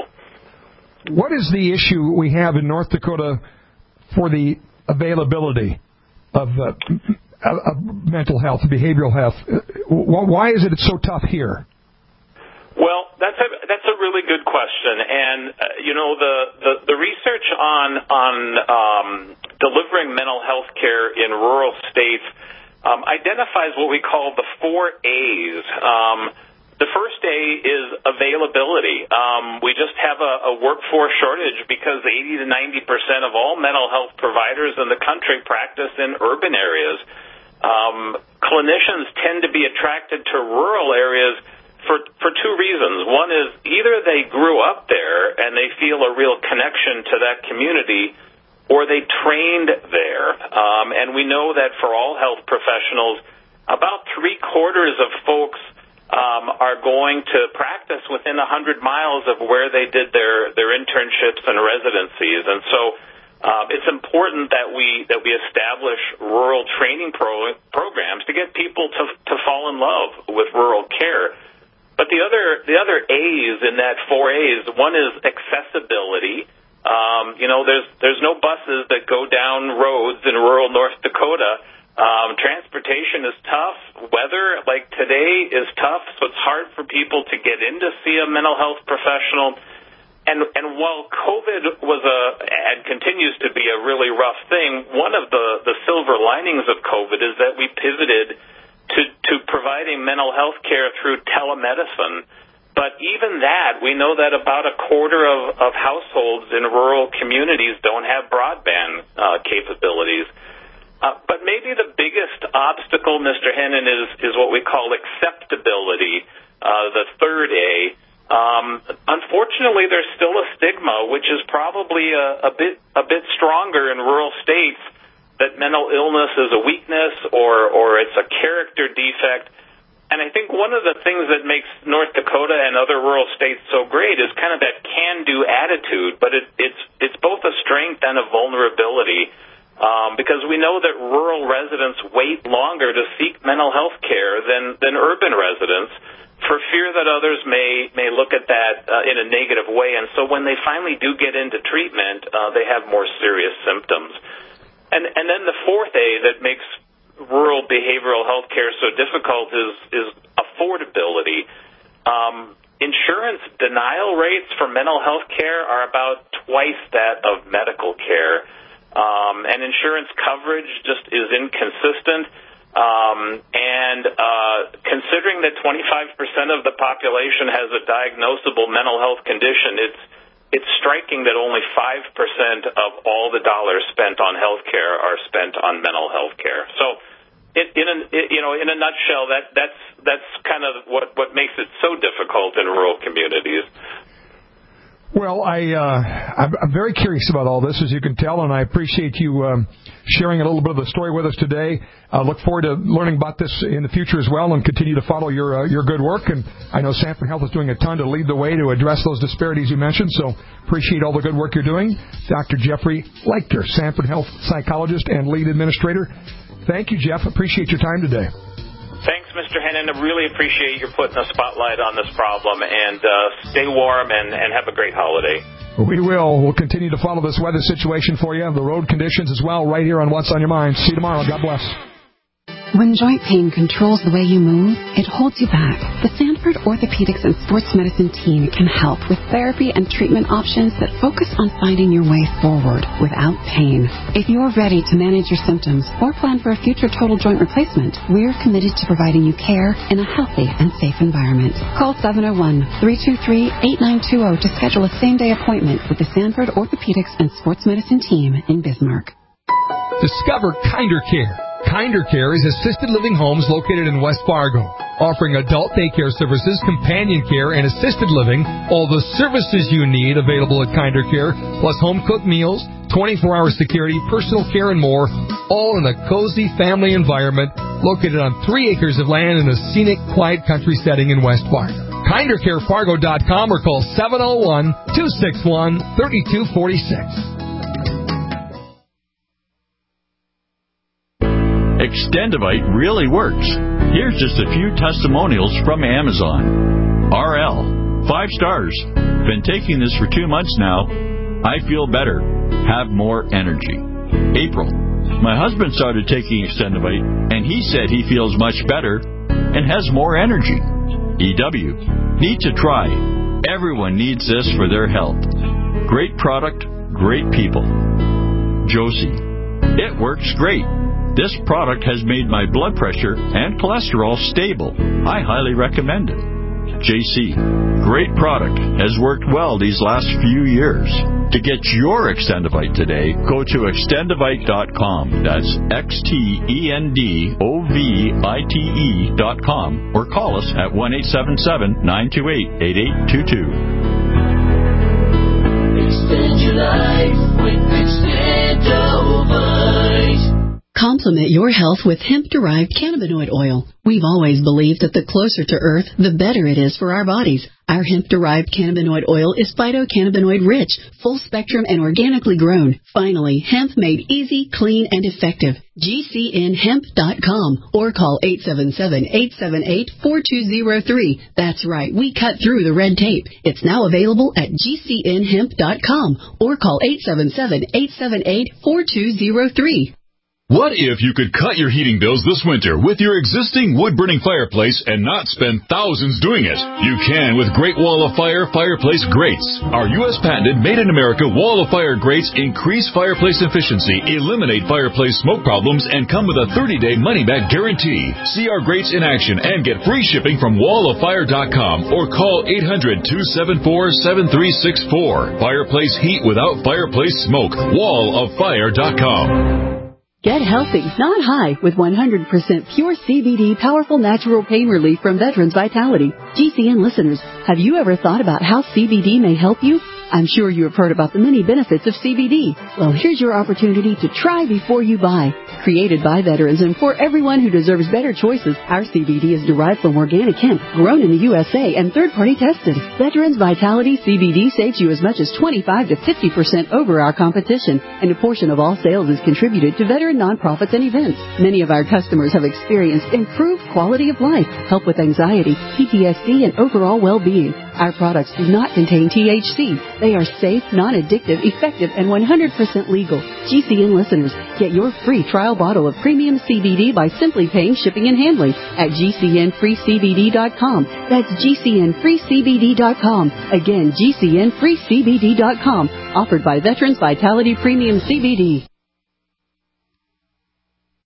What is the issue we have in North Dakota for the availability of, uh, of mental health, behavioral health? Why is it so tough here? Well, that's a that's a really good question, and uh, you know the, the, the research on on um, delivering mental health care in rural states um, identifies what we call the four A's. Um, The first A is availability. Um, we just have a, a workforce shortage because eighty to ninety percent of all mental health providers in the country practice in urban areas. Um, clinicians tend to be attracted to rural areas for, for two reasons. One is either they grew up there and they feel a real connection to that community, or they trained there. Um, and we know that for all health professionals, about three quarters of folks Um, are going to practice within one hundred miles of where they did their, their internships and residencies. And so um, it's important that we that we establish rural training pro- programs to get people to to fall in love with rural care. But the other the other A's in that four A's, one is accessibility. Um, you know, there's there's no buses that go down roads in rural North Dakota. Um, transportation is tough. Weather, like today, is tough, so it's hard for people to get in to see a mental health professional. And and while COVID was a and continues to be a really rough thing, one of the, the silver linings of COVID is that we pivoted to, to providing mental health care through telemedicine. But even that, we know that about a quarter of, of households in rural communities don't have broadband uh, capabilities. Uh, but maybe the biggest obstacle, Mister Hennon, is, is what we call acceptability, uh, the third A. Um, unfortunately, there's still a stigma, which is probably a, a bit a bit stronger in rural states, that mental illness is a weakness or, or it's a character defect. And I think one of the things that makes North Dakota and other rural states so great is kind of that can-do attitude, but it, it's it's both a strength and a vulnerability. Um, because we know that rural residents wait longer to seek mental health care than, than urban residents for fear that others may, may look at that uh, in a negative way. And so when they finally do get into treatment, uh, they have more serious symptoms. And, and then the fourth A that makes rural behavioral health care so difficult is, is affordability. Um, insurance denial rates for mental health care are about twice that of medical care. Um, and insurance coverage just is inconsistent. Um, and uh, considering that twenty-five percent of the population has a diagnosable mental health condition, it's it's striking that only five percent of all the dollars spent on health care are spent on mental health care. So, it, in a, it, you know, in a nutshell, that that's that's kind of what, what makes it so difficult in rural communities. Well, I, uh, I'm, I'm very curious about all this, as you can tell, and I appreciate you um, sharing a little bit of the story with us today. I look forward to learning about this in the future as well and continue to follow your uh, your good work. And I know Sanford Health is doing a ton to lead the way to address those disparities you mentioned, so appreciate all the good work you're doing. Doctor Jeffrey Leichter, Sanford Health psychologist and lead administrator. Thank you, Jeff. Appreciate your time today. Thanks, Mister Hennon. I really appreciate you putting a spotlight on this problem, and uh, stay warm and, and have a great holiday. We will. We'll continue to follow this weather situation for you, the road conditions as well, right here on What's on Your Mind. See you tomorrow. God bless. When joint pain controls the way you move, it holds you back. The Sanford Orthopedics and Sports Medicine team can help with therapy and treatment options that focus on finding your way forward without pain. If you're ready to manage your symptoms or plan for a future total joint replacement, we're committed to providing you care in a healthy and safe environment. Call seven oh one, three two three, eight nine two zero to schedule a same-day appointment with the Sanford Orthopedics and Sports Medicine team in Bismarck. Discover Kinder Care. Kinder Care is assisted living homes located in West Fargo, offering adult daycare services, companion care, and assisted living. All the services you need available at Kinder Care, plus home-cooked meals, twenty-four hour security, personal care, and more, all in a cozy family environment located on three acres of land in a scenic, quiet country setting in West Fargo. kinder care fargo dot com or call seven oh one, two six one, three two four six. Extendivite really works. Here's just a few testimonials from Amazon. R L, five stars. Been taking this for two months now. I feel better. Have more energy. April, my husband started taking Extendivite, and he said he feels much better and has more energy. E W, need to try. Everyone needs this for their health. Great product, great people. Josie, it works great. This product has made my blood pressure and cholesterol stable. I highly recommend it. J C, great product. Has worked well these last few years. To get your Extendivite today, go to extendivite dot com. That's X T E N D O V I T E dot com or call us at one eight seven seven, nine two eight, eight eight two two. Extend your life with Extendivite. Complement your health with hemp-derived cannabinoid oil. We've always believed that the closer to Earth, the better it is for our bodies. Our hemp-derived cannabinoid oil is phytocannabinoid-rich, full-spectrum, and organically grown. Finally, hemp made easy, clean, and effective. G C N hemp dot com or call eight seven seven, eight seven eight, four two zero three. That's right, we cut through the red tape. It's now available at G C N hemp dot com or call eight seven seven, eight seven eight, four two zero three. What if you could cut your heating bills this winter with your existing wood-burning fireplace and not spend thousands doing it? You can with Great Wall of Fire fireplace grates. Our U S patented made-in-America Wall of Fire grates increase fireplace efficiency, eliminate fireplace smoke problems, and come with a thirty day money-back guarantee. See our grates in action and get free shipping from wall of fire dot com or call eight hundred, two seven four, seven three six four. Fireplace heat without fireplace smoke. wall of fire dot com. Get healthy, not high, with one hundred percent pure C B D powerful natural pain relief from Veterans Vitality. G C N listeners, have you ever thought about how C B D may help you? I'm sure you have heard about the many benefits of C B D. Well, here's your opportunity to try before you buy. Created by veterans and for everyone who deserves better choices, our C B D is derived from organic hemp, grown in the U S A, and third-party tested. Veterans Vitality C B D saves you as much as twenty-five to fifty percent over our competition, and a portion of all sales is contributed to veteran nonprofits and events. Many of our customers have experienced improved quality of life, help with anxiety, P T S D, and overall well-being. Our products do not contain T H C. They are safe, non-addictive, effective, and one hundred percent legal. G C N listeners, get your free trial bottle of premium C B D by simply paying shipping and handling at G C N free C B D dot com. That's G C N free C B D dot com. Again, G C N free C B D dot com. Offered by Veterans Vitality Premium C B D.